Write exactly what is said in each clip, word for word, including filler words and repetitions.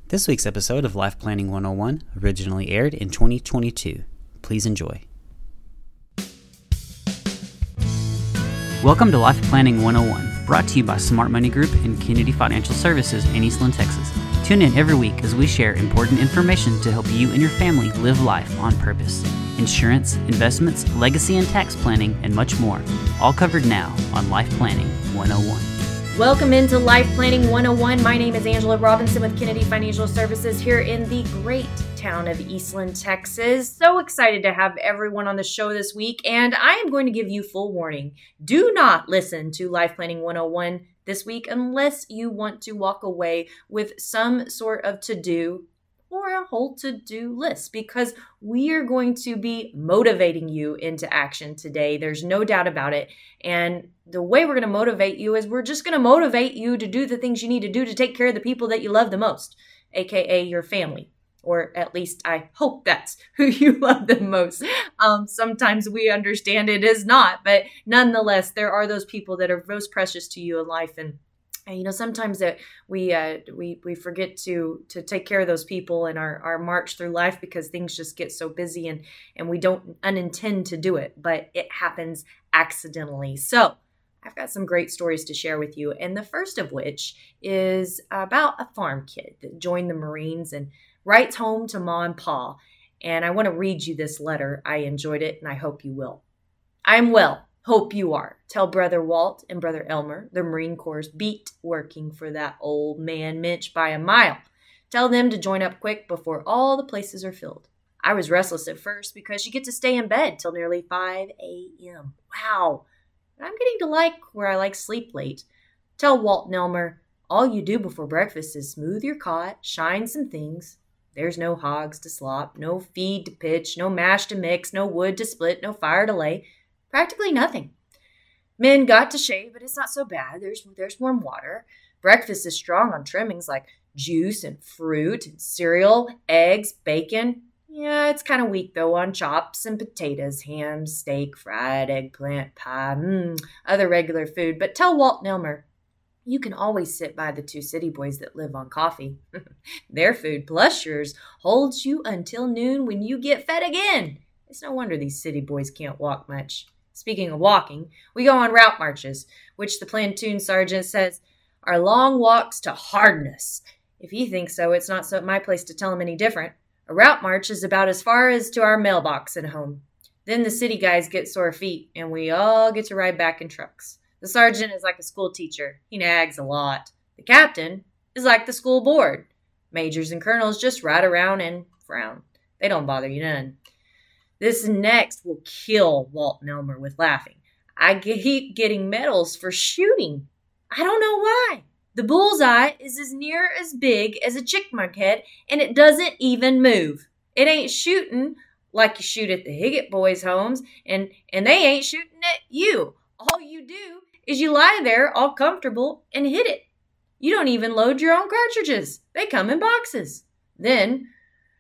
This week's episode of Life Planning one oh one originally aired in twenty twenty-two. Please enjoy. Welcome to Life Planning one oh one, brought to you by Smart Money Group and Kennedy Financial Services in Eastland, Texas. Tune in every week as we share important information to help you and your family live life on purpose. Insurance, investments, legacy and tax planning, and much more. All covered now on Life Planning one oh one. Welcome into Life Planning one oh one. My name is Angela Robinson with Kennedy Financial Services here in the great town of Eastland, Texas. So excited to have everyone on the show this week, and I am going to give you full warning. Do not listen to Life Planning one oh one this week unless you want to walk away with some sort of to-do or a whole to-do list, because we are going to be motivating you into action today. There's no doubt about it. And the way we're going to motivate you is we're just going to motivate you to do the things you need to do to take care of the people that you love the most, aka your family. Or at least I hope that's who you love the most. Um, sometimes we understand it is not, but nonetheless, there are those people that are most precious to you in life. And And, you know, sometimes that we uh, we we forget to to take care of those people in our, our march through life because things just get so busy and, and we don't unintend to do it, but it happens accidentally. So I've got some great stories to share with you. And the first of which is about a farm kid that joined the Marines and writes home to Ma and Pa. And I want to read you this letter. I enjoyed it and I hope you will. I'm well. Hope you are. Tell Brother Walt and Brother Elmer, the Marine Corps beat working for that old man Mitch by a mile. Tell them to join up quick before all the places are filled. I was restless at first because you get to stay in bed till nearly five a.m. Wow. I'm getting to like where I like sleep late. Tell Walt and Elmer, all you do before breakfast is smooth your cot, shine some things. There's no hogs to slop, no feed to pitch, no mash to mix, no wood to split, no fire to lay. Practically nothing. Men got to shave, but it's not so bad. There's there's warm water. Breakfast is strong on trimmings like juice and fruit and cereal, eggs, bacon. Yeah, it's kind of weak, though, on chops and potatoes, ham, steak, fried eggplant, pie, mmm, other regular food. But tell Walt and Elmer, you can always sit by the two city boys that live on coffee. Their food, plus yours, holds you until noon when you get fed again. It's no wonder these city boys can't walk much. Speaking of walking, we go on route marches, which the platoon sergeant says are long walks to hardness. If he thinks so, it's not so my place to tell him any different. A route march is about as far as to our mailbox at home. Then the city guys get sore feet, and we all get to ride back in trucks. The sergeant is like a school teacher. He nags a lot. The captain is like the school board. Majors and colonels just ride around and frown. They don't bother you none. This next will kill Walt and Elmer with laughing. I keep getting medals for shooting. I don't know why. The bullseye is as near as big as a chickmunk head, and it doesn't even move. It ain't shooting like you shoot at the Higgett boys' homes, and, and they ain't shooting at you. All you do is you lie there all comfortable and hit it. You don't even load your own cartridges. They come in boxes. Then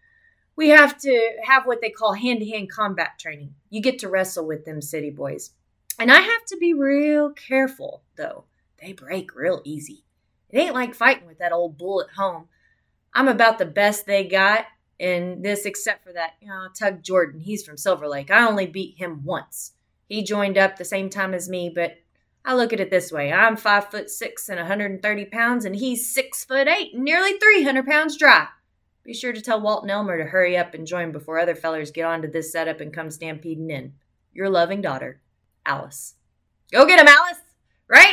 we have to have what they call hand-to-hand combat training. You get to wrestle with them city boys. And I have to be real careful, though. They break real easy. It ain't like fighting with that old bull at home. I'm about the best they got in this, except for that, you know, Tug Jordan. He's from Silver Lake. I only beat him once. He joined up the same time as me, but I look at it this way. I'm five foot six and one hundred thirty pounds, and he's six foot eight and nearly three hundred pounds dry. Be sure to tell Walt and Elmer to hurry up and join before other fellers get onto this setup and come stampeding in. Your loving daughter, Alice. Go get him, Alice! Right?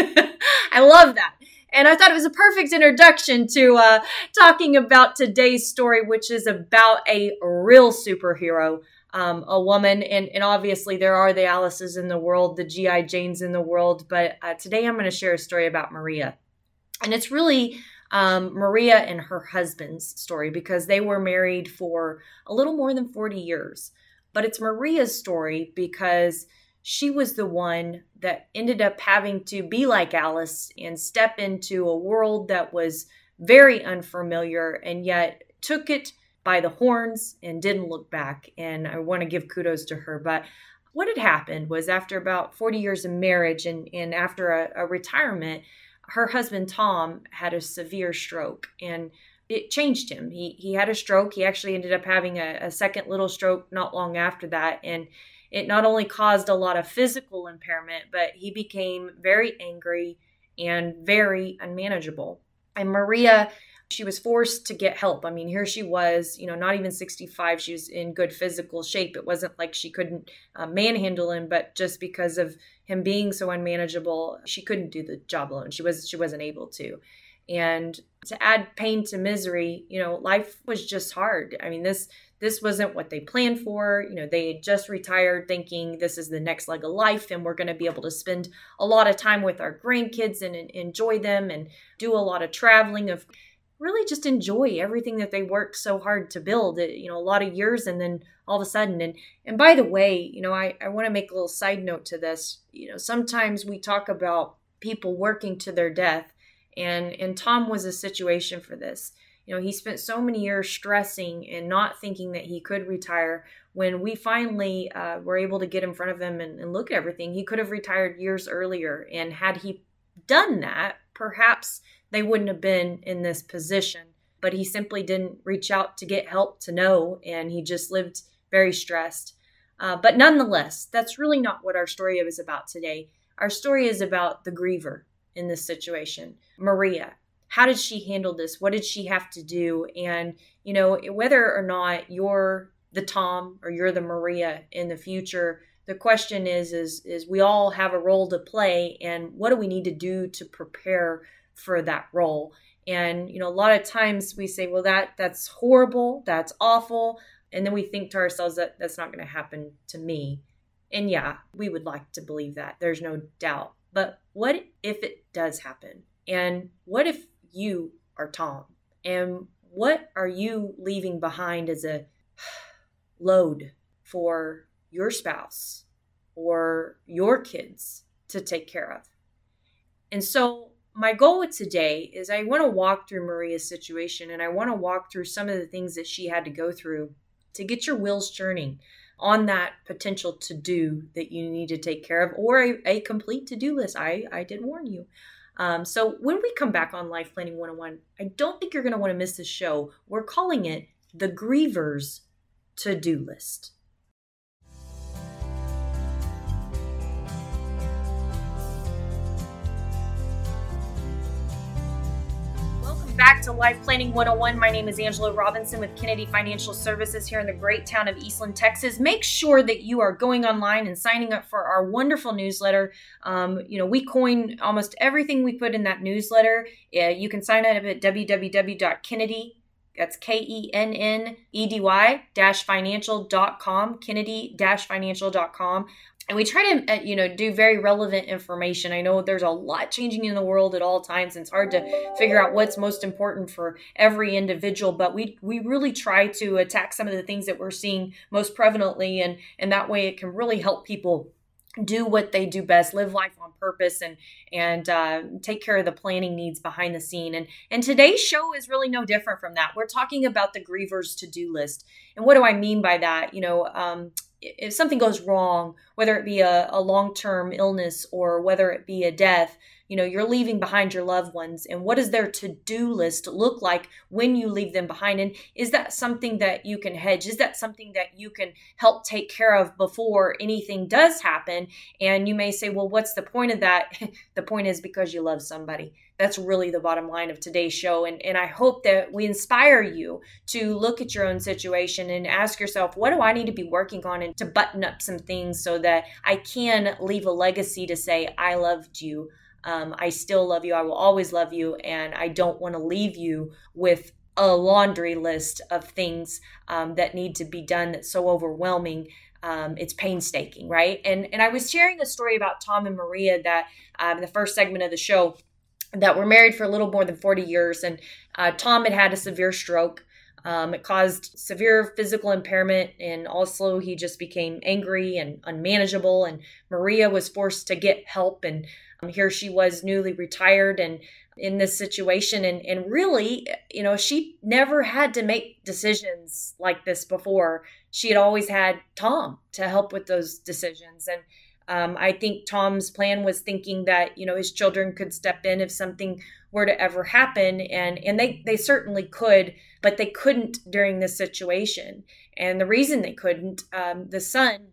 I love that. And I thought it was a perfect introduction to uh, talking about today's story, which is about a real superhero, um, a woman. And, and obviously there are the Alices in the world, the G I. Janes in the world. But uh, today I'm going to share a story about Maria. And it's really Um, Maria and her husband's story, because they were married for a little more than forty years. But it's Maria's story because she was the one that ended up having to be like Alice and step into a world that was very unfamiliar and yet took it by the horns and didn't look back. And I want to give kudos to her. But what had happened was after about forty years of marriage and, and after a, a retirement, her husband, Tom, had a severe stroke. And it changed him. He he had a stroke. He actually ended up having a, a second little stroke not long after that. And it not only caused a lot of physical impairment, but he became very angry and very unmanageable. And Maria, she was forced to get help. I mean, here she was, you know, not even sixty-five. She was in good physical shape. It wasn't like she couldn't uh, manhandle him, but just because of him being so unmanageable, she couldn't do the job alone. She was, she wasn't able to. And to add pain to misery, you know, life was just hard. I mean, this, this wasn't what they planned for. You know, they had just retired thinking this is the next leg of life and we're going to be able to spend a lot of time with our grandkids and, and enjoy them and do a lot of traveling, of really just enjoy everything that they worked so hard to build, you know, a lot of years. And then all of a sudden, and, and by the way, you know, I, I want to make a little side note to this. You know, sometimes we talk about people working to their death, and, and Tom was a situation for this. You know, he spent so many years stressing and not thinking that he could retire. When we finally uh, were able to get in front of him and, and look at everything, he could have retired years earlier. And had he done that, perhaps they wouldn't have been in this position. But he simply didn't reach out to get help to know, and he just lived very stressed. Uh, but nonetheless, that's really not what our story is about today. Our story is about the griever in this situation, Maria. How did she handle this? What did she have to do? And, you know, whether or not you're the Tom or you're the Maria in the future, the question is, is, is we all have a role to play, and what do we need to do to prepare for that role? And, you know, a lot of times we say, well, that that's horrible, that's awful. And then we think to ourselves that that's not going to happen to me. And yeah, we would like to believe that. There's no doubt. But what if it does happen? And what if you are Tom? And what are you leaving behind as a load for your spouse or your kids to take care of? And so my goal today is I want to walk through Maria's situation, and I want to walk through some of the things that she had to go through to get your wheels turning on that potential to-do that you need to take care of, or a, a complete to-do list. I, I did warn you. Um, so when we come back on Life Planning one oh one, I don't think you're going to want to miss this show. We're calling it The Griever's To-Do List. Back to Life Planning one oh one. My name is Angela Robinson with Kennedy Financial Services here in the great town of Eastland, Texas. Make sure that you are going online and signing up for our wonderful newsletter. Um, you know, we coin almost everything we put in that newsletter. Uh, you can sign up at w w w dot kennedy, that's K E N N E D Y dash financial dot com, kennedy dash financial dot com. And we try to, uh, you know, do very relevant information. I know there's a lot changing in the world at all times, and it's hard to figure out what's most important for every individual. But we we really try to attack some of the things that we're seeing most prevalently, and and that way it can really help people do what they do best, live life on purpose, and and uh, take care of the planning needs behind the scene. And and today's show is really no different from that. We're talking about the griever's to-do list. And what do I mean by that? You know, um, if something goes wrong, whether it be a, a long-term illness or whether it be a death, you know, you're leaving behind your loved ones. And what does their to-do list look like when you leave them behind? And is that something that you can hedge? Is that something that you can help take care of before anything does happen? And you may say, well, what's the point of that? The point is because you love somebody. That's really the bottom line of today's show. And, and I hope that we inspire you to look at your own situation and ask yourself, what do I need to be working on, and to button up some things so that I can leave a legacy to say, I loved you. Um, I still love you. I will always love you. And I don't want to leave you with a laundry list of things um, that need to be done that's so overwhelming. Um, it's painstaking, right? And and I was sharing a story about Tom and Maria that um, in the first segment of the show, that were married for a little more than forty years. And uh, Tom had had a severe stroke. Um, it caused severe physical impairment, and also he just became angry and unmanageable. And Maria was forced to get help. And um, here she was, newly retired and in this situation. And, and really, you know, she never had to make decisions like this before. She had always had Tom to help with those decisions. And Um, I think Tom's plan was thinking that, you know, his children could step in if something were to ever happen. And, and they, they certainly could, but they couldn't during this situation. And the reason they couldn't, um, the son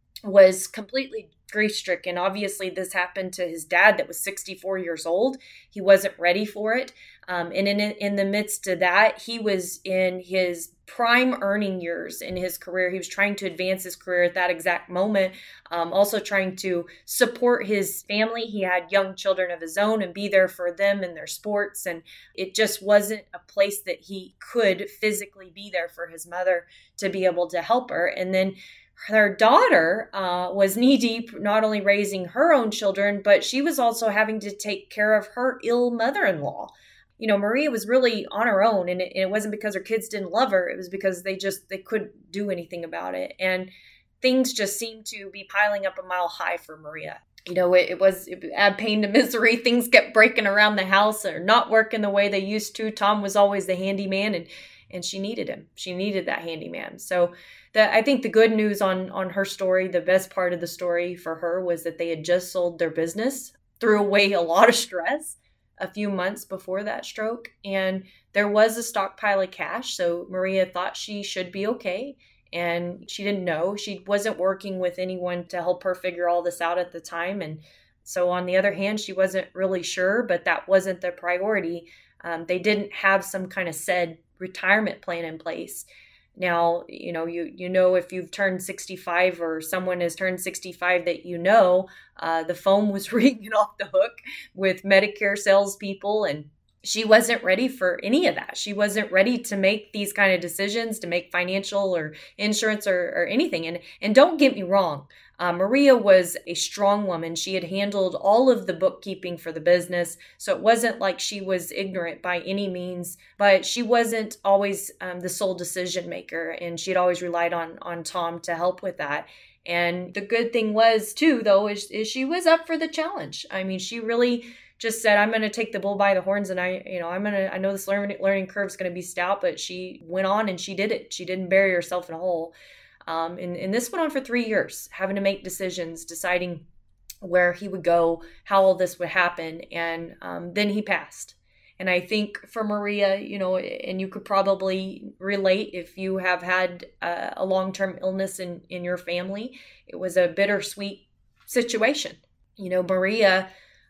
was completely grief-stricken. Obviously, this happened to his dad that was sixty-four years old. He wasn't ready for it. Um, and in, in the midst of that, he was in his prime earning years in his career. He was trying to advance his career at that exact moment, um, also trying to support his family. He had young children of his own and be there for them in their sports. And it just wasn't a place that he could physically be there for his mother to be able to help her. And then her daughter uh, was knee-deep, not only raising her own children, but she was also having to take care of her ill mother-in-law. You know, Maria was really on her own, and it, and it wasn't because her kids didn't love her. It was because they just, they couldn't do anything about it. And things just seemed to be piling up a mile high for Maria. You know, it, it was, it add pain to misery. Things kept breaking around the house or not working the way they used to. Tom was always the handyman, and and she needed him. She needed that handyman. So the, I think the good news on, on her story, the best part of the story for her was that they had just sold their business, threw away a lot of stress a few months before that stroke. And there was a stockpile of cash. So Maria thought she should be okay. And she didn't know. She wasn't working with anyone to help her figure all this out at the time. And so on the other hand, she wasn't really sure, but that wasn't the priority. Um, they didn't have some kind of said retirement plan in place. Now, you know, you you know, if you've turned sixty-five or someone has turned sixty-five that you know, uh, the phone was ringing off the hook with Medicare salespeople, and she wasn't ready for any of that. She wasn't ready to make these kind of decisions, to make financial or insurance or, or anything. And and don't get me wrong, uh, Maria was a strong woman. She had handled all of the bookkeeping for the business, so it wasn't like she was ignorant by any means. But she wasn't always um, the sole decision maker, and she had always relied on on Tom to help with that. And the good thing was too, though, is, is she was up for the challenge. I mean, she really just said, I'm going to take the bull by the horns, and I, you know, I'm going to, I know this learning learning curve is going to be stout, but she went on and she did it. She didn't bury herself in a hole. Um, and, and this went on for three years, having to make decisions, deciding where he would go, how all this would happen. And um, then he passed. And I think for Maria, you know, and you could probably relate if you have had a, a long-term illness in, in your family, it was a bittersweet situation. You know, Maria,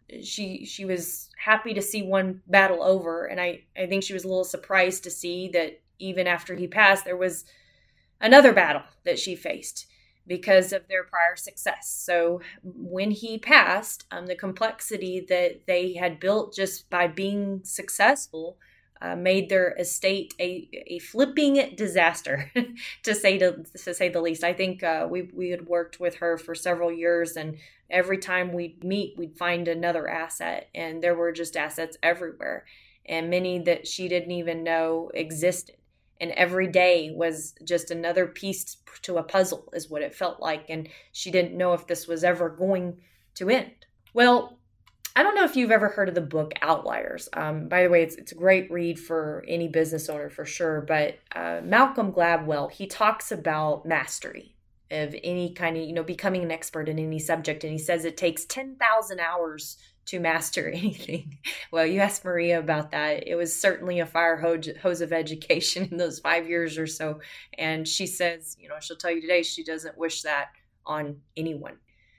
she she was happy to see one battle over. And I, I think she was a little surprised to see that even after he passed, there was another battle that she faced because of their prior success. So when he passed, um, the complexity that they had built just by being successful uh, made their estate a, a flipping disaster, to say to, to say the least. I think uh, we we had worked with her for several years, and every time we'd meet, we'd find another asset, and there were just assets everywhere, and many that she didn't even know existed. And every day was just another piece to a puzzle, is what it felt like. And she didn't know if this was ever going to end. Well, I don't know if you've ever heard of the book Outliers. Um, by the way, it's it's a great read for any business owner for sure. But uh, Malcolm Gladwell, he talks about mastery of any kind of, you know, becoming an expert in any subject. And he says it takes ten thousand hours to master anything. Well, you asked Maria about that. It was certainly a fire hose of education in those five years or so. And she says, you know, she'll tell you today, she doesn't wish that on anyone.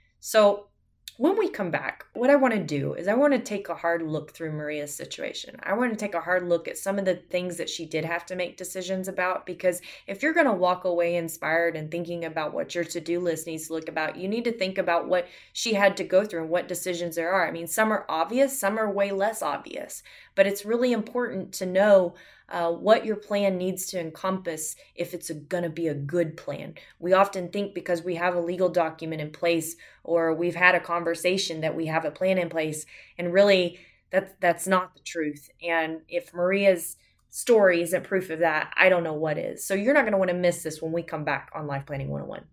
So when we come back, what I want to do is I want to take a hard look through Maria's situation. I want to take a hard look at some of the things that she did have to make decisions about, because if you're going to walk away inspired and thinking about what your to-do list needs to look about, you need to think about what she had to go through and what decisions there are. I mean, some are obvious, some are way less obvious, but it's really important to know Uh, what your plan needs to encompass if it's going to be a good plan. We often think because we have a legal document in place or we've had a conversation that we have a plan in place, and really that, that's not the truth. And if Maria's story isn't proof of that, I don't know what is. So you're not going to want to miss this when we come back on Life Planning one oh one.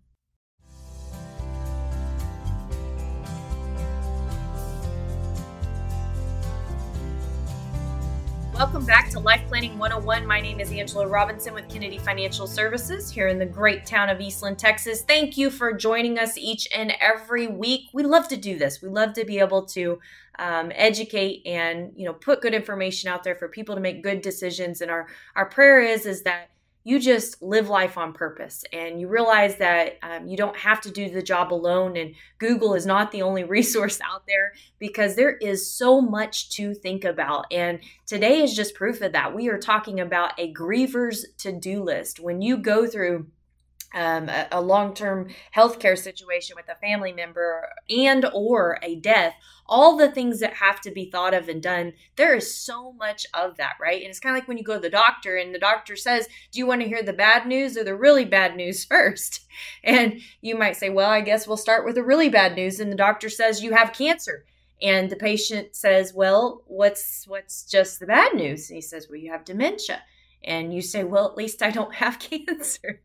Welcome back to Life Planning one oh one. My name is Angela Robinson with Kennedy Financial Services here in the great town of Eastland, Texas. Thank you for joining us each and every week. We love to do this. We love to be able to um, educate and, you know, put good information out there for people to make good decisions. And our, our prayer is, is that you just live life on purpose and you realize that um, you don't have to do the job alone, and Google is not the only resource out there because there is so much to think about. And today is just proof of that. We are talking about a griever's to-do list. When you go through Um, a, a long-term healthcare situation with a family member and or a death, all the things that have to be thought of and done, there is so much of that, right? And it's kind of like when you go to the doctor and the doctor says, do you want to hear the bad news or the really bad news first? And you might say, well, I guess we'll start with the really bad news. And the doctor says you have cancer. And the patient says, well, what's what's just the bad news? And he says, well, you have dementia. And you say, well, at least I don't have cancer.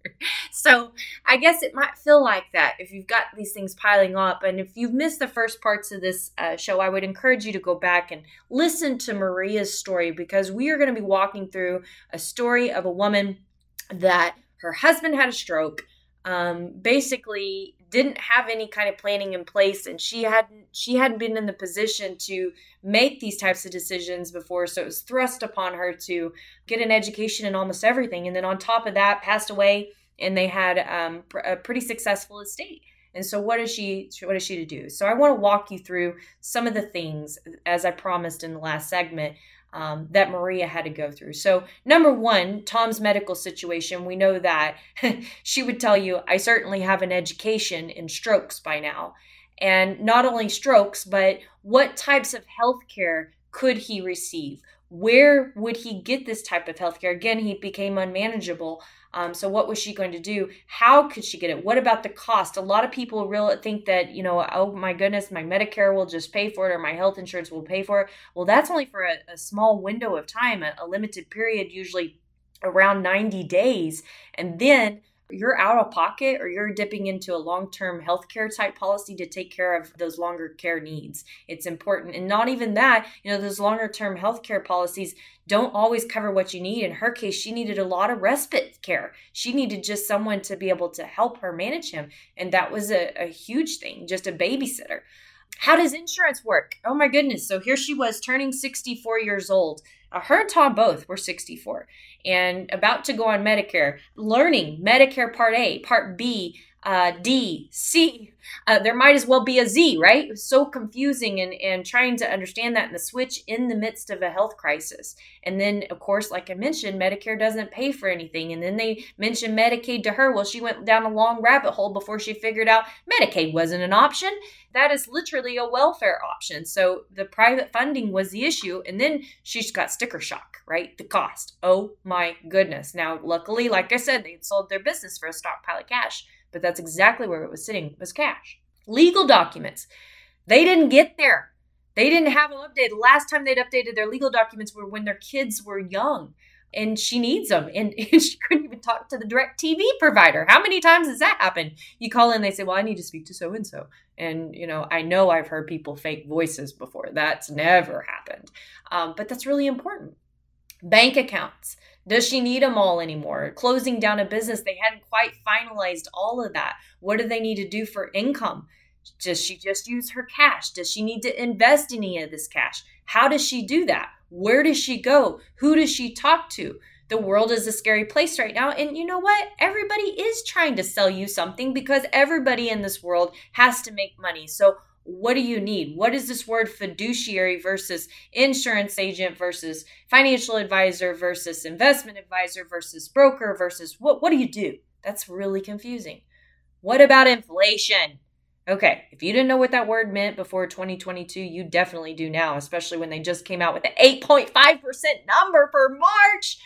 So I guess it might feel like that if you've got these things piling up. And if you've missed the first parts of this uh, show, I would encourage you to go back and listen to Maria's story, because we are going to be walking through a story of a woman that her husband had a stroke, um, basically didn't have any kind of planning in place, and she hadn't she hadn't been in the position to make these types of decisions before, so it was thrust upon her to get an education in almost everything, and then on top of that passed away, and they had um, a pretty successful estate. And so what is she what is she to do? So I want to walk you through some of the things, as I promised in the last segment, Um, that Maria had to go through. So number one, Tom's medical situation, we know that she would tell you, I certainly have an education in strokes by now. And not only strokes, but what types of health care could he receive? Where would he get this type of health care? Again, he became unmanageable. Um, so what was she going to do? How could she get it? What about the cost? A lot of people really think that, you know, oh my goodness, my Medicare will just pay for it, or my health insurance will pay for it. Well, that's only for a, a small window of time, a, a limited period, usually around ninety days. And then you're out of pocket, or you're dipping into a long-term healthcare type policy to take care of those longer care needs. It's important. And not even that, you know, those longer term healthcare policies don't always cover what you need. In her case, she needed a lot of respite care. She needed just someone to be able to help her manage him. And that was a, a huge thing, just a babysitter. How does insurance work? Oh my goodness. So here she was turning sixty-four years old. Uh, her and Tom both were sixty-four and about to go on Medicare, learning Medicare Part A, Part B, uh, D, C. Uh, there might as well be a Z, right? It was so confusing, and, and trying to understand that in the switch in the midst of a health crisis. And then, of course, like I mentioned, Medicare doesn't pay for anything. And then they mentioned Medicaid to her. Well, she went down a long rabbit hole before she figured out Medicaid wasn't an option. That is literally a welfare option. So the private funding was the issue. And then she's got sticker shock, right? The cost. Oh my goodness. Now, luckily, like I said, they sold their business for a stockpile of cash. But that's exactly where it was sitting, was cash. Legal documents. They didn't get there. They didn't have them updated. The last time they'd updated their legal documents were when their kids were young. And she needs them. And, and she couldn't even talk to the direct T V provider. How many times has that happened? You call in, they say, well, I need to speak to so-and-so. And, you know, I know I've heard people fake voices before. That's never happened. Um, but that's really important. Bank accounts. Does she need them all anymore? Closing down a business, they hadn't quite finalized all of that. What do they need to do for income? Does she just use her cash? Does she need to invest any of this cash? How does she do that? Where does she go? Who does she talk to? The world is a scary place right now. And you know what? Everybody is trying to sell you something, because everybody in this world has to make money. So what do you need? What is this word fiduciary versus insurance agent versus financial advisor versus investment advisor versus broker versus what, what do you do? That's really confusing. What about inflation? Okay, if you didn't know what that word meant before twenty twenty-two, you definitely do now, especially when they just came out with the eight point five percent number for March.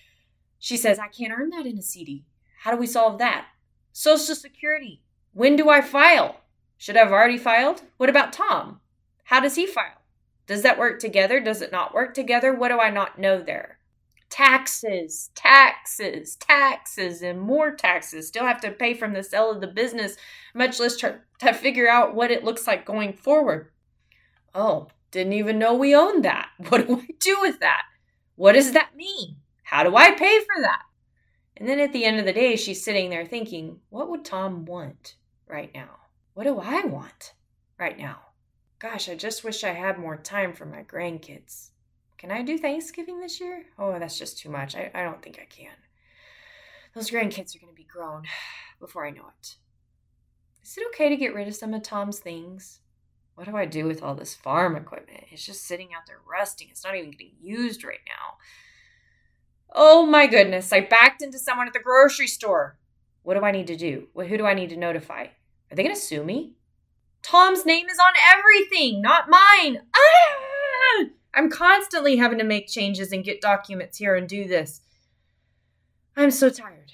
She says, I can't earn that in a C D. How do we solve that? Social Security. When do I file? Should I have already filed? What about Tom? How does he file? Does that work together? Does it not work together? What do I not know there? Taxes, taxes, taxes, and more taxes. Still have to pay from the sale of the business, much less try to figure out what it looks like going forward. Oh, didn't even know we owned that. What do I do with that? What does that mean? How do I pay for that? And then at the end of the day, she's sitting there thinking, what would Tom want right now? What do I want right now? Gosh, I just wish I had more time for my grandkids. Can I do Thanksgiving this year? Oh, that's just too much. I, I don't think I can. Those grandkids are going to be grown before I know it. Is it okay to get rid of some of Tom's things? What do I do with all this farm equipment? It's just sitting out there rusting. It's not even getting used right now. Oh my goodness, I backed into someone at the grocery store. What do I need to do? Who do I need to notify? Are they going to sue me? Tom's name is on everything, not mine. Ah! I'm constantly having to make changes and get documents here and do this. I'm so tired.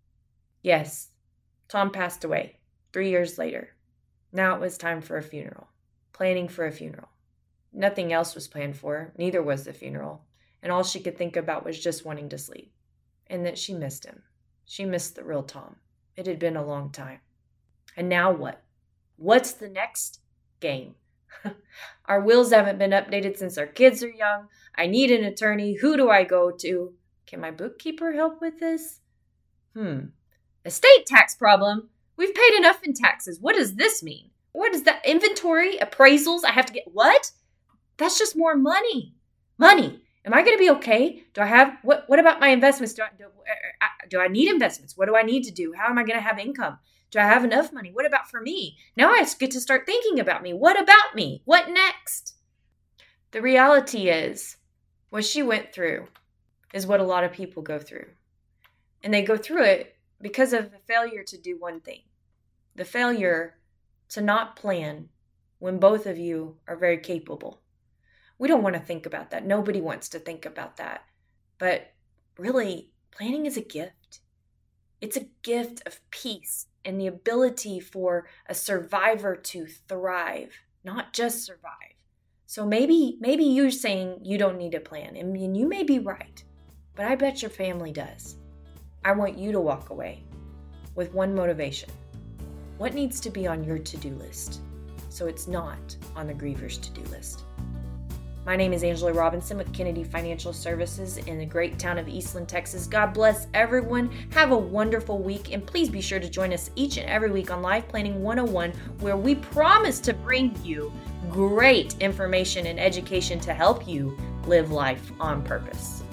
Yes, Tom passed away three years later. Now it was time for a funeral. Planning for a funeral. Nothing else was planned for. Neither was the funeral. And all she could think about was just wanting to sleep. And that she missed him. She missed the real Tom. It had been a long time. And now what? What's the next game? Our wills haven't been updated since our kids are young. I need an attorney. Who do I go to? Can my bookkeeper help with this? Hmm. Estate tax problem. We've paid enough in taxes. What does this mean? What is that? Inventory? Appraisals? I have to get what? That's just more money. Money. Am I going to be okay? Do I have, what What about my investments? Do I, do, do I need investments? What do I need to do? How am I going to have income? Do I have enough money? What about for me? Now I get to start thinking about me. What about me? What next? The reality is, what she went through is what a lot of people go through. And they go through it because of the failure to do one thing. The failure to not plan when both of you are very capable. We don't want to think about that. Nobody wants to think about that. But really, planning is a gift. It's a gift of peace and the ability for a survivor to thrive, not just survive. So maybe maybe you're saying you don't need a plan, and you may be right, but I bet your family does. I want you to walk away with one motivation. What needs to be on your to-do list so it's not on the griever's to-do list? My name is Angela Robinson with Kennedy Financial Services in the great town of Eastland, Texas. God bless everyone. Have a wonderful week, and please be sure to join us each and every week on Life Planning one oh one, where we promise to bring you great information and education to help you live life on purpose.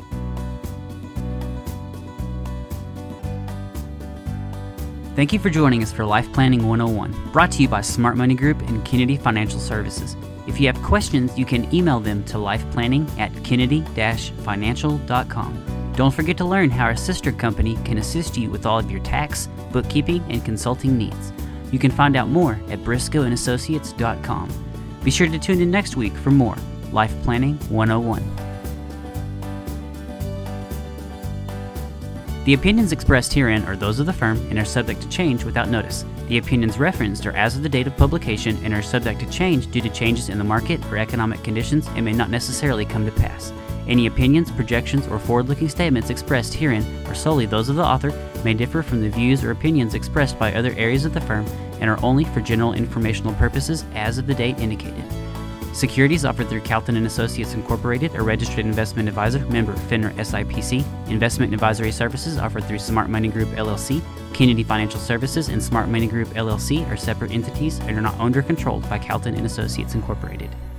Thank you for joining us for Life Planning one oh one, brought to you by Smart Money Group and Kennedy Financial Services. If you have questions, you can email them to lifeplanning at kennedy dash financial dot com. Don't forget to learn how our sister company can assist you with all of your tax, bookkeeping, and consulting needs. You can find out more at briscoe and associates dot com. Be sure to tune in next week for more Life Planning one oh one. The opinions expressed herein are those of the firm and are subject to change without notice. The opinions referenced are as of the date of publication and are subject to change due to changes in the market or economic conditions and may not necessarily come to pass. Any opinions, projections, or forward-looking statements expressed herein are solely those of the author, may differ from the views or opinions expressed by other areas of the firm, and are only for general informational purposes as of the date indicated. Securities offered through Calton and Associates Incorporated, a registered investment advisor, member FINRA S I P C. Investment advisory services offered through Smart Money Group L L C. Kennedy Financial Services and Smart Money Group L L C are separate entities and are not owned or controlled by Calton and Associates Incorporated.